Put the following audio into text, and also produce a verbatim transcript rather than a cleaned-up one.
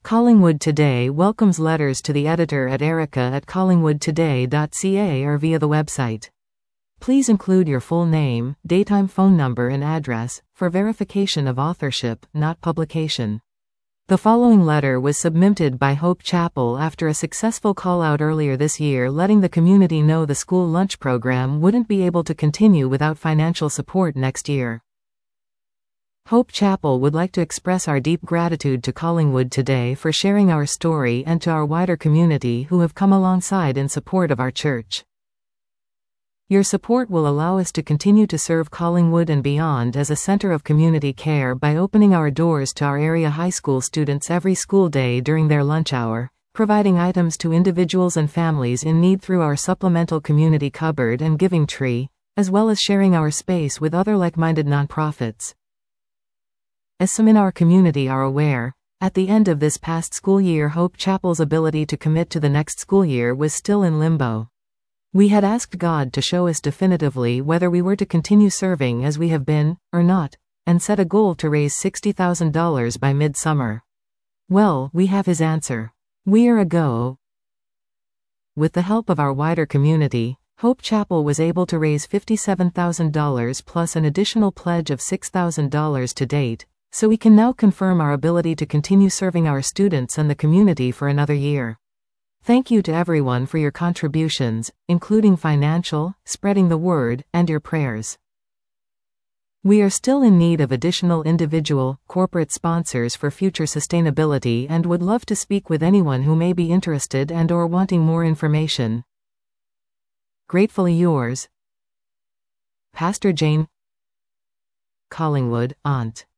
Collingwood Today welcomes letters to the editor at erica at collingwood today dot c a or via the website. Please include your full name, daytime phone number and address, for verification of authorship, not publication. The following letter was submitted by Hope Chapel after a successful call-out earlier this year letting the community know the school lunch program wouldn't be able to continue without financial support next year. Hope Chapel would like to express our deep gratitude to Collingwood Today for sharing our story and to our wider community who have come alongside in support of our church. Your support will allow us to continue to serve Collingwood and beyond as a center of community care by opening our doors to our area high school students every school day during their lunch hour, providing items to individuals and families in need through our supplemental community cupboard and giving tree, as well as sharing our space with other like-minded nonprofits. As some in our community are aware, at the end of this past school year Hope Chapel's ability to commit to the next school year was still in limbo. We had asked God to show us definitively whether we were to continue serving as we have been, or not, and set a goal to raise sixty thousand dollars by mid-summer. Well, we have His answer. We are a go. With the help of our wider community, Hope Chapel was able to raise fifty-seven thousand dollars plus an additional pledge of six thousand dollars to date, so we can now confirm our ability to continue serving our students and the community for another year. Thank you to everyone for your contributions, including financial, spreading the word, and your prayers. We are still in need of additional individual, corporate sponsors for future sustainability and would love to speak with anyone who may be interested and or wanting more information. Gratefully yours, Pastor Jane. Collingwood, Aunt.